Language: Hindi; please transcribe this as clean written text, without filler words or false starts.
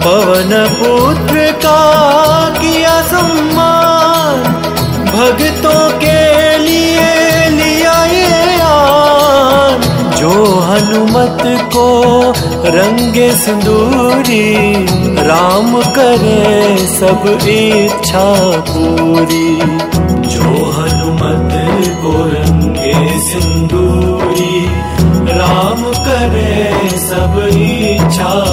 पवन पुत्र का किया सम्मान, भक्तों के लिए लिया ये आन। जो हनुमत को रंगे सिंदूरी, राम करे सब इच्छा पूरी। जो हनुमत को रंगे सिंदूरी, राम करे सब इच्छा